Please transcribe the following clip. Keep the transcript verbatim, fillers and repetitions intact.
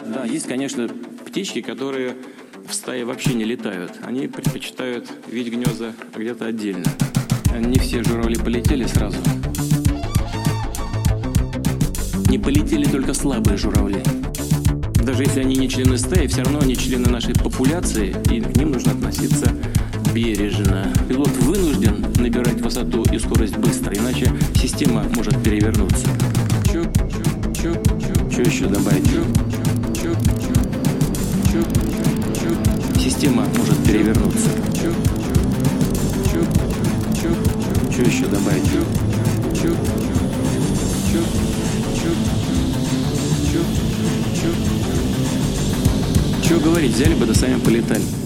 Да, есть, конечно, птички, которые в стае вообще не летают. Они предпочитают видеть гнезда где-то отдельно. Не все журавли полетели сразу. Не полетели только слабые журавли. Даже если они не члены стаи, все равно они члены нашей популяции, и к ним нужно относиться бережно. Пилот вынужден набирать высоту и скорость быстро, иначе система может перевернуться. Чук, чук, чук, чук. Что еще добавить? Чук, чук, чук, чук, чук, чук. Система может перевернуться. Чук, чук, чук, чук. Что еще добавить? Чук, чук, чук, чук, чук, чук, чук. Чего говорить, взяли бы да сами полетали.